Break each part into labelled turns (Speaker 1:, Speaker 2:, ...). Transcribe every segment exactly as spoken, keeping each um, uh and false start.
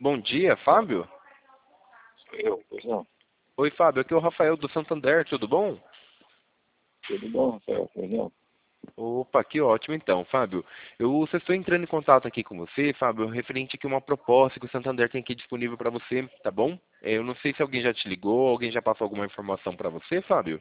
Speaker 1: Bom dia, Fábio?
Speaker 2: Eu, pois não.
Speaker 1: Oi, Fábio, aqui é o Rafael do Santander, tudo bom?
Speaker 2: Tudo bom, Rafael? Pois não.
Speaker 1: Opa, que ótimo então, Fábio. Eu só estou entrando em contato aqui com você, Fábio, referente aqui a uma proposta que o Santander tem aqui disponível para você, tá bom? É, Eu não sei se alguém já te ligou, alguém já passou alguma informação para você, Fábio?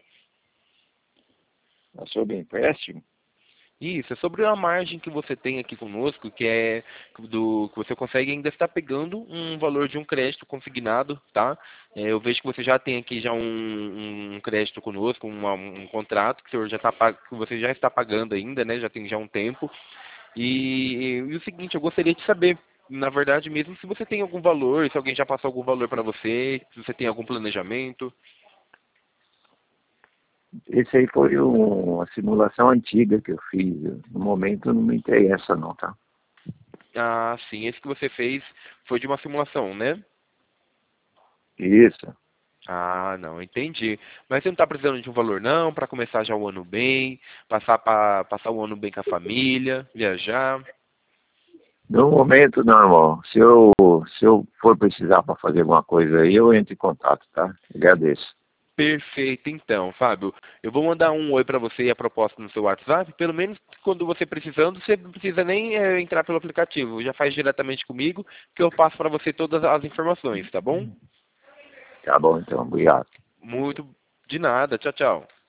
Speaker 2: É sobre empréstimo?
Speaker 1: Isso, é sobre a margem que você tem aqui conosco, que é do que você consegue ainda estar pegando um valor de um crédito consignado, tá? É, eu vejo que você já tem aqui já um, um crédito conosco, uma- um contrato que o senhor já tá, pag- que você já está pagando ainda, né? Já tem já um tempo. E, e o seguinte, eu gostaria de saber, na verdade mesmo, se você tem algum valor, se alguém já passou algum valor para você, se você tem algum planejamento.
Speaker 2: Esse aí foi um- uma simulação antiga que eu fiz. No momento não me interessa não, tá?
Speaker 1: Ah, sim, esse que você fez foi de uma simulação, né?
Speaker 2: Isso.
Speaker 1: Ah, não, entendi. Mas você não está precisando de um valor não, para começar já o ano bem, passar para passar o ano bem com a família, viajar.
Speaker 2: No momento não, irmão. Se eu, se eu for precisar para fazer alguma coisa aí, eu entro em contato, tá? Agradeço.
Speaker 1: Perfeito, então, Fábio. Eu vou mandar um oi para você e a proposta no seu WhatsApp. Pelo menos quando você precisando, você não precisa nem eh, entrar pelo aplicativo. Já faz diretamente comigo, que eu passo para você todas as informações, tá bom?
Speaker 2: Tá bom, então. Obrigado.
Speaker 1: Muito de nada. Tchau, tchau.